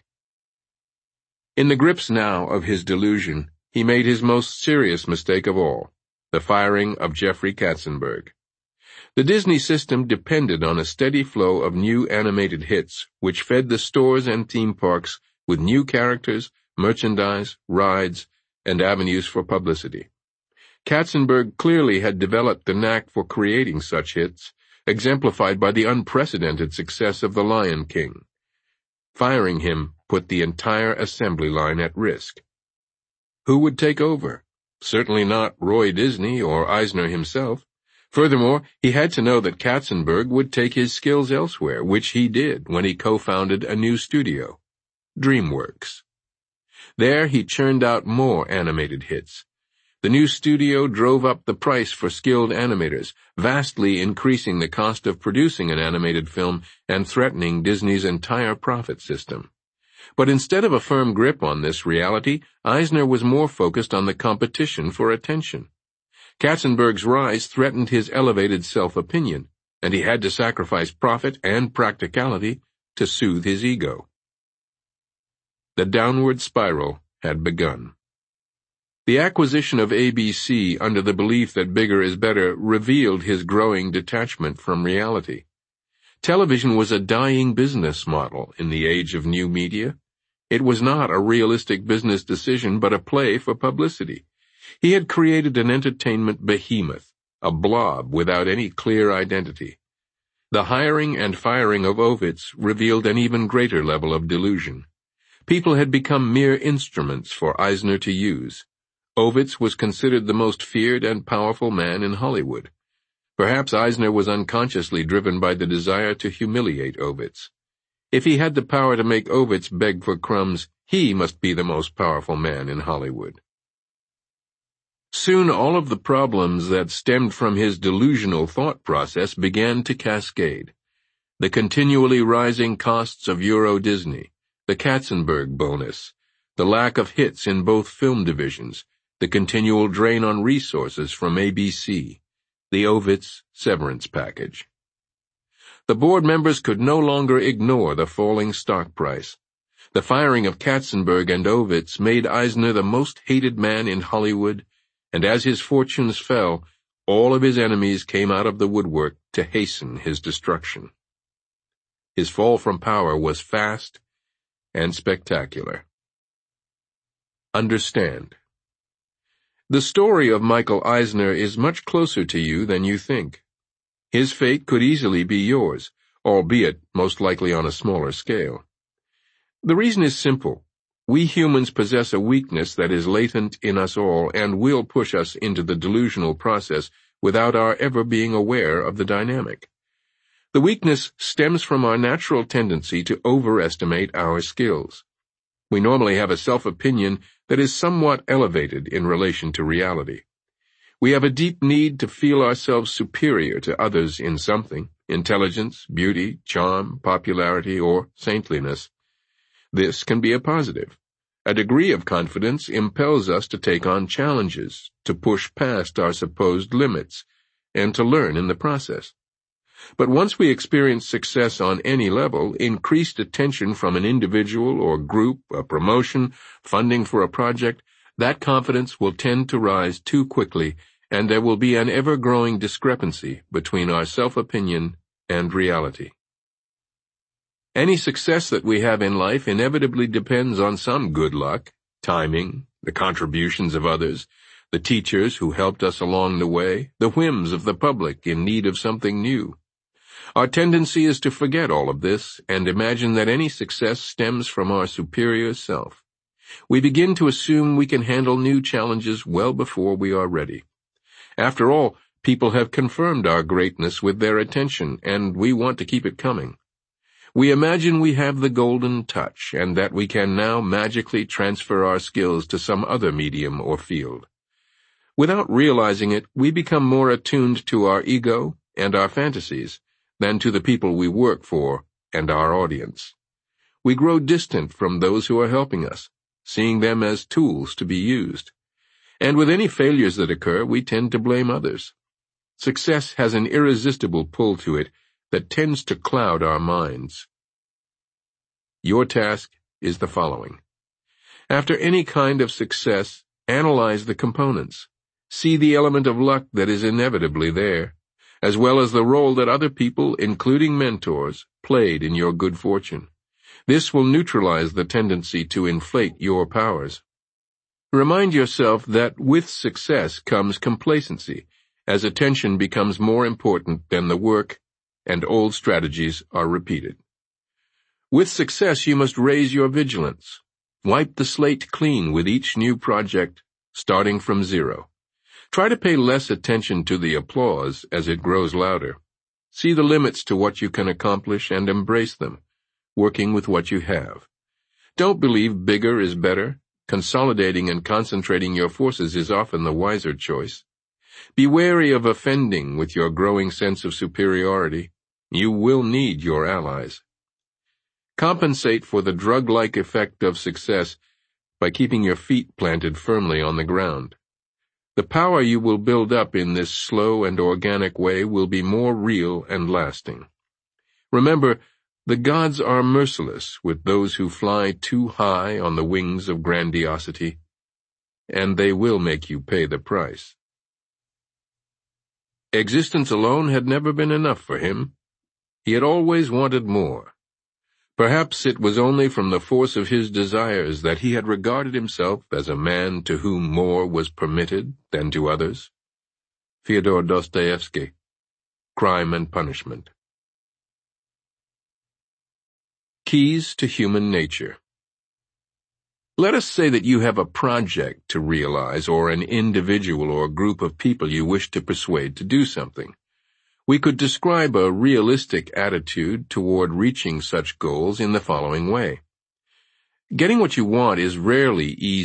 In the grips now of his delusion, he made his most serious mistake of all, the firing of Jeffrey Katzenberg. The Disney system depended on a steady flow of new animated hits, which fed the stores and theme parks with new characters, merchandise, rides, and avenues for publicity. Katzenberg clearly had developed the knack for creating such hits, exemplified by the unprecedented success of The Lion King. Firing him put the entire assembly line at risk. Who would take over? Certainly not Roy Disney or Eisner himself. Furthermore, he had to know that Katzenberg would take his skills elsewhere, which he did when he co-founded a new studio, DreamWorks. There he churned out more animated hits. The new studio drove up the price for skilled animators, vastly increasing the cost of producing an animated film and threatening Disney's entire profit system. But instead of a firm grip on this reality, Eisner was more focused on the competition for attention. Katzenberg's rise threatened his elevated self-opinion, and he had to sacrifice profit and practicality to soothe his ego. The downward spiral had begun. The acquisition of A B C under the belief that bigger is better revealed his growing detachment from reality. Television was a dying business model in the age of new media. It was not a realistic business decision, but a play for publicity. He had created an entertainment behemoth, a blob without any clear identity. The hiring and firing of Ovitz revealed an even greater level of delusion. People had become mere instruments for Eisner to use. Ovitz was considered the most feared and powerful man in Hollywood. Perhaps Eisner was unconsciously driven by the desire to humiliate Ovitz. If he had the power to make Ovitz beg for crumbs, he must be the most powerful man in Hollywood. Soon all of the problems that stemmed from his delusional thought process began to cascade. The continually rising costs of Euro Disney, the Katzenberg bonus, the lack of hits in both film divisions, the continual drain on resources from A B C, the Ovitz severance package. The board members could no longer ignore the falling stock price. The firing of Katzenberg and Ovitz made Eisner the most hated man in Hollywood, and as his fortunes fell, all of his enemies came out of the woodwork to hasten his destruction. His fall from power was fast and spectacular. Understand. The story of Michael Eisner is much closer to you than you think. His fate could easily be yours, albeit most likely on a smaller scale. The reason is simple. We humans possess a weakness that is latent in us all and will push us into the delusional process without our ever being aware of the dynamic. The weakness stems from our natural tendency to overestimate our skills. We normally have a self-opinion that is somewhat elevated in relation to reality. We have a deep need to feel ourselves superior to others in something, intelligence, beauty, charm, popularity, or saintliness. This can be a positive. A degree of confidence impels us to take on challenges, to push past our supposed limits, and to learn in the process. But once we experience success on any level, increased attention from an individual or group, a promotion, funding for a project, that confidence will tend to rise too quickly, and there will be an ever-growing discrepancy between our self-opinion and reality. Any success that we have in life inevitably depends on some good luck, timing, the contributions of others, the teachers who helped us along the way, the whims of the public in need of something new. Our tendency is to forget all of this and imagine that any success stems from our superior self. We begin to assume we can handle new challenges well before we are ready. After all, people have confirmed our greatness with their attention, and we want to keep it coming. We imagine we have the golden touch and that we can now magically transfer our skills to some other medium or field. Without realizing it, we become more attuned to our ego and our fantasies than to the people we work for and our audience. We grow distant from those who are helping us, seeing them as tools to be used. And with any failures that occur, we tend to blame others. Success has an irresistible pull to it that tends to cloud our minds. Your task is the following. After any kind of success, analyze the components. See the element of luck that is inevitably there, as well as the role that other people, including mentors, played in your good fortune. This will neutralize the tendency to inflate your powers. Remind yourself that with success comes complacency, as attention becomes more important than the work and old strategies are repeated. With success, you must raise your vigilance. Wipe the slate clean with each new project, starting from zero. Try to pay less attention to the applause as it grows louder. See the limits to what you can accomplish and embrace them, working with what you have. Don't believe bigger is better. Consolidating and concentrating your forces is often the wiser choice. Be wary of offending with your growing sense of superiority. You will need your allies. Compensate for the drug-like effect of success by keeping your feet planted firmly on the ground. The power you will build up in this slow and organic way will be more real and lasting. Remember, the gods are merciless with those who fly too high on the wings of grandiosity, and they will make you pay the price. Existence alone had never been enough for him. He had always wanted more. Perhaps it was only from the force of his desires that he had regarded himself as a man to whom more was permitted than to others. Fyodor Dostoevsky, Crime and Punishment. Keys to Human Nature. Let us say that you have a project to realize or an individual or group of people you wish to persuade to do something. We could describe a realistic attitude toward reaching such goals in the following way. Getting what you want is rarely easy.